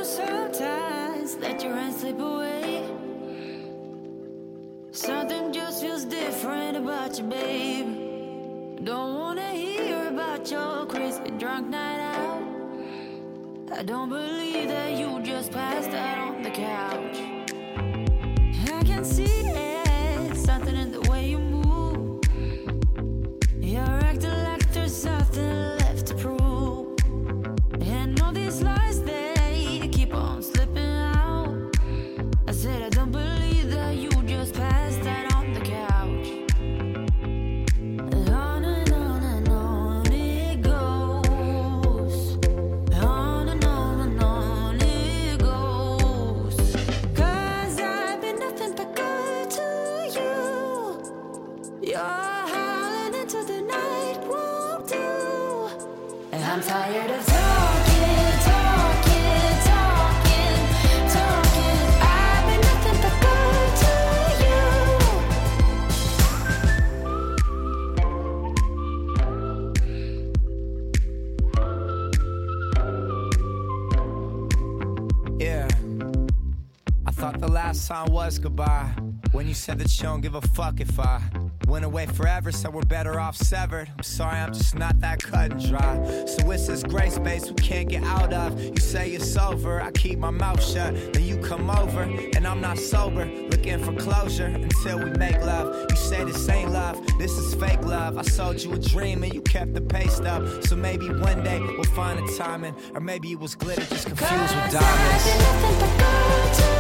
sometimes let your hands slip away. Something just feels different about you, babe. Don't wanna hear about your crazy drunk night out. I don't believe that you just passed out on the couch. I can see it, something in the way you move. You're acting like there's something left to prove. And all these lies, they keep on slipping out. I said I don't believe that you just passed out on the couch. On and on and on it goes. On and on and on it goes. 'Cause I've been nothing but good to you. You're howling into the night, won't do. And I'm tired of talking, talking, talking, talking. I've been nothing but good to you. Yeah, I thought the last time was goodbye. When you said that you don't give a fuck if I went away forever, so we're better off severed. I'm sorry, I'm just not that cut and dry. So it's this gray space we can't get out of. You say it's over, I keep my mouth shut. Then you come over, and I'm not sober. Looking for closure until we make love. You say this ain't love, this is fake love. I sold you a dream and you kept the pace up. So maybe one day we'll find a timing. Or maybe it was glitter just confused with diamonds. I've been nothing but good to